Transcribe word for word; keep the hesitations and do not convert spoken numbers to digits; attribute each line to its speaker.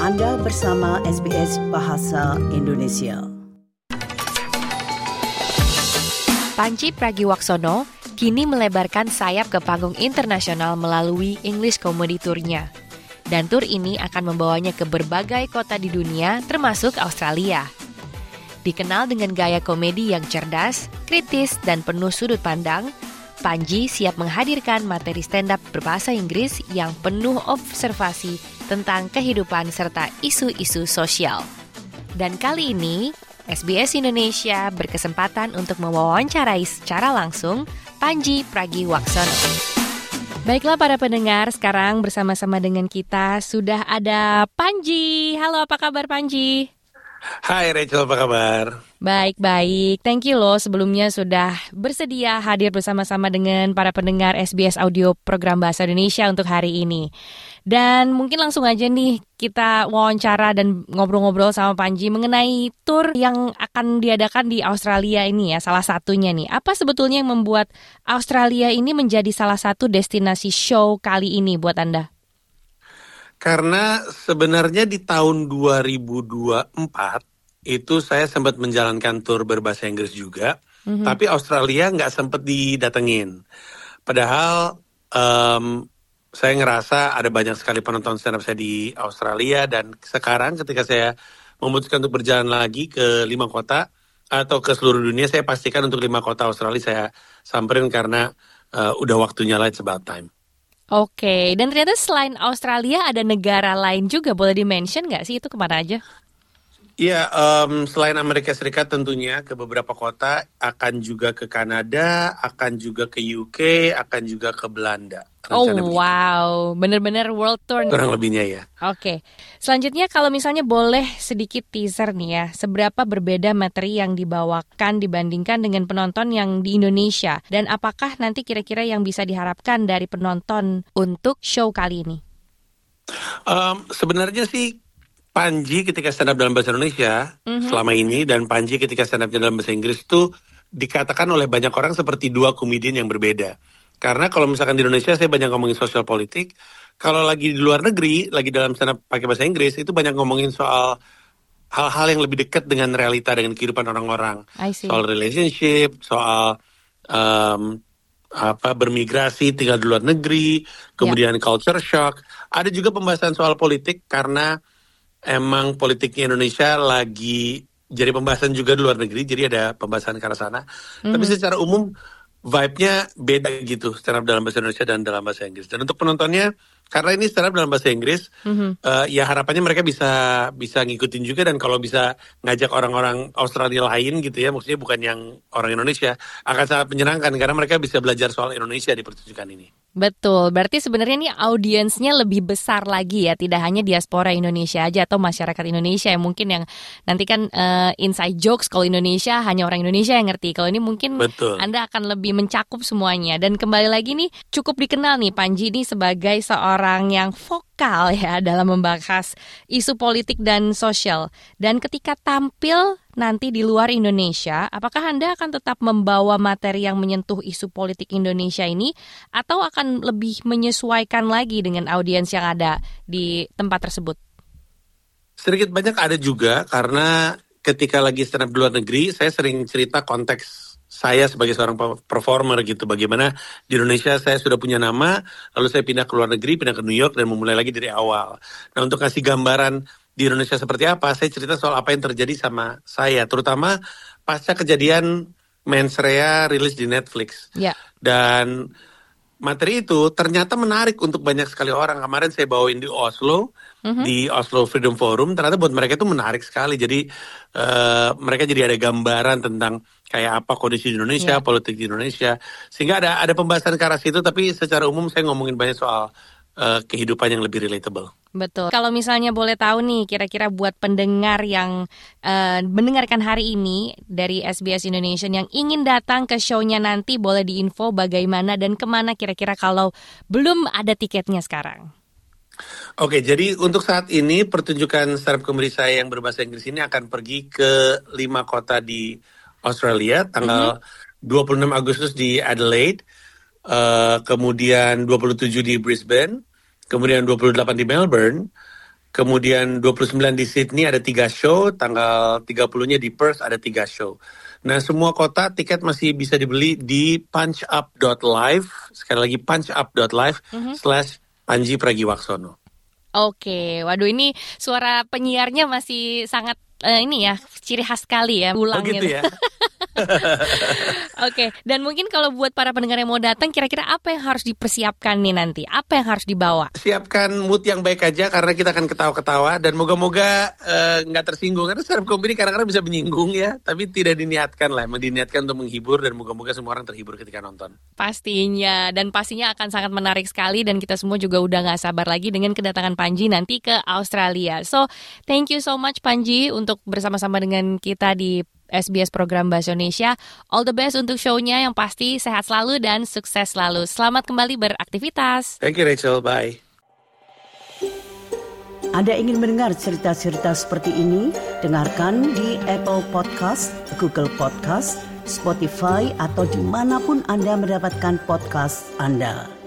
Speaker 1: Anda bersama S B S Bahasa Indonesia.
Speaker 2: Pandji Pragiwaksono kini melebarkan sayap ke panggung internasional melalui English Comedy Tour-nya. Dan tur ini akan membawanya ke berbagai kota di dunia, termasuk Australia. Dikenal dengan gaya komedi yang cerdas, kritis, dan penuh sudut pandang, Pandji siap menghadirkan materi stand-up berbahasa Inggris yang penuh observasi tentang kehidupan serta isu-isu sosial. Dan kali ini, S B S Indonesia berkesempatan untuk mewawancarai secara langsung Pandji Pragiwaksono. Baiklah para pendengar, sekarang bersama-sama dengan kita sudah ada Pandji. Halo, apa kabar Pandji?
Speaker 3: Hai Rachel, apa kabar?
Speaker 2: Baik-baik, thank you loh sebelumnya sudah bersedia hadir bersama-sama dengan para pendengar S B S Audio Program Bahasa Indonesia untuk hari ini. Dan mungkin langsung aja nih kita wawancara dan ngobrol-ngobrol sama Pandji mengenai tur yang akan diadakan di Australia ini ya, salah satunya nih. Apa sebetulnya yang membuat Australia ini menjadi salah satu destinasi show kali ini buat Anda?
Speaker 3: Karena sebenarnya di tahun dua ribu dua puluh empat itu saya sempat menjalankan tur berbahasa Inggris juga, mm-hmm. tapi Australia nggak sempat didatengin. Padahal um, saya ngerasa ada banyak sekali penonton stand up saya di Australia, dan sekarang ketika saya memutuskan untuk berjalan lagi ke lima kota atau ke seluruh dunia, saya pastikan untuk lima kota Australia saya samperin karena uh, udah waktunya lah, it's about time.
Speaker 2: Oke, dan ternyata selain Australia ada negara lain juga, boleh di-mention nggak sih itu kemana aja?
Speaker 3: Iya, um, selain Amerika Serikat tentunya ke beberapa kota, akan juga ke Kanada, akan juga ke U K, akan juga ke Belanda.
Speaker 2: Oh wow, bener-bener world tour.
Speaker 3: Kurang lebihnya ya.
Speaker 2: Oke, selanjutnya kalau misalnya boleh sedikit teaser nih ya, seberapa berbeda materi yang dibawakan dibandingkan dengan penonton yang di Indonesia, dan apakah nanti kira-kira yang bisa diharapkan dari penonton untuk show kali ini?
Speaker 3: Um, sebenarnya sih Pandji ketika stand up dalam bahasa Indonesia mm-hmm. selama ini, dan Pandji ketika stand up dalam bahasa Inggris itu dikatakan oleh banyak orang seperti dua komedian yang berbeda. Karena kalau misalkan di Indonesia saya banyak ngomongin sosial politik, kalau lagi di luar negeri, lagi dalam stand up pakai bahasa Inggris, itu banyak ngomongin soal hal-hal yang lebih dekat dengan realita, dengan kehidupan orang-orang. Soal relationship, soal um, apa bermigrasi, tinggal di luar negeri, kemudian yeah. culture shock. Ada juga pembahasan soal politik karena emang politiknya Indonesia lagi jadi pembahasan juga di luar negeri, jadi ada pembahasan ke arah sana. Mm-hmm. Tapi secara umum vibe-nya beda gitu, stand up dalam bahasa Indonesia dan dalam bahasa Inggris. Dan untuk penontonnya, karena ini stand up dalam bahasa Inggris, mm-hmm. uh, ya harapannya mereka bisa bisa ngikutin juga, dan kalau bisa ngajak orang-orang Australia lain gitu ya, maksudnya bukan yang orang Indonesia, akan sangat menyenangkan karena mereka bisa belajar soal Indonesia di pertunjukan ini.
Speaker 2: Betul, berarti sebenarnya nih audiensnya lebih besar lagi ya, tidak hanya diaspora Indonesia aja atau masyarakat Indonesia yang mungkin yang nanti kan uh, inside jokes kalau Indonesia hanya orang Indonesia yang ngerti. Kalau ini mungkin Betul. Anda akan lebih mencakup semuanya. Dan kembali lagi nih, cukup dikenal nih Pandji ini sebagai seorang yang vokal ya dalam membahas isu politik dan sosial. Dan ketika tampil nanti di luar Indonesia, apakah Anda akan tetap membawa materi yang menyentuh isu politik Indonesia ini, atau akan lebih menyesuaikan lagi dengan audiens yang ada di tempat tersebut?
Speaker 3: Sedikit banyak ada juga, karena ketika lagi stand up di luar negeri, saya sering cerita konteks saya sebagai seorang performer gitu, bagaimana di Indonesia saya sudah punya nama, lalu saya pindah ke luar negeri, pindah ke New York, dan memulai lagi dari awal. Nah, untuk kasih gambaran di Indonesia seperti apa, saya cerita soal apa yang terjadi sama saya, terutama pasca kejadian Mens Rea rilis di Netflix. Yeah. Dan materi itu ternyata menarik untuk banyak sekali orang. Kemarin saya bawain di Oslo, mm-hmm. di Oslo Freedom Forum, ternyata buat mereka itu menarik sekali. Jadi uh, mereka jadi ada gambaran tentang kayak apa kondisi di Indonesia, yeah. politik di Indonesia. Sehingga ada ada pembahasan ke arah situ, tapi secara umum saya ngomongin banyak soal uh, kehidupan yang lebih relatable.
Speaker 2: Betul. Kalau misalnya boleh tahu nih, kira-kira buat pendengar yang uh, mendengarkan hari ini dari S B S Indonesia yang ingin datang ke show-nya nanti, boleh diinfo bagaimana dan kemana kira-kira kalau belum ada tiketnya sekarang.
Speaker 3: Oke, jadi untuk saat ini pertunjukan stand up comedy saya yang berbahasa Inggris ini akan pergi ke lima kota di Australia, tanggal mm-hmm. dua puluh enam Agustus di Adelaide, uh, kemudian dua puluh tujuh di Brisbane, kemudian dua puluh delapan di Melbourne, Kemudian dua puluh sembilan di Sydney ada tiga show, tanggal tiga puluhnya di Perth ada tiga show. Nah, semua kota tiket masih bisa dibeli di punchup dot live, sekali lagi punchup dot live mm-hmm. slash Panji Pragiwaksono.
Speaker 2: Oke, waduh ini suara penyiarnya masih sangat uh, ini ya, ciri khas sekali ya, ulang
Speaker 3: oh, gitu. gitu ya.
Speaker 2: Oke, dan mungkin kalau buat para pendengar yang mau datang, kira-kira apa yang harus dipersiapkan nih nanti? Apa yang harus dibawa?
Speaker 3: Siapkan mood yang baik aja karena kita akan ketawa-ketawa dan moga-moga nggak uh, tersinggung. Karena stand up comedy kadang-kadang bisa menyinggung ya, tapi tidak diniatkan lah, diniatkan untuk menghibur dan moga-moga semua orang terhibur ketika nonton.
Speaker 2: Pastinya, dan pastinya akan sangat menarik sekali dan kita semua juga udah nggak sabar lagi dengan kedatangan Panji nanti ke Australia. So, thank you so much Panji untuk bersama-sama dengan kita di S B S Program Bahasa Indonesia. All the best untuk show-nya, yang pasti sehat selalu dan sukses selalu. Selamat kembali beraktivitas.
Speaker 3: Thank you Rachel, bye.
Speaker 1: Anda ingin mendengar cerita-cerita seperti ini? Dengarkan di Apple Podcast, Google Podcast, Spotify, atau dimanapun Anda mendapatkan podcast Anda.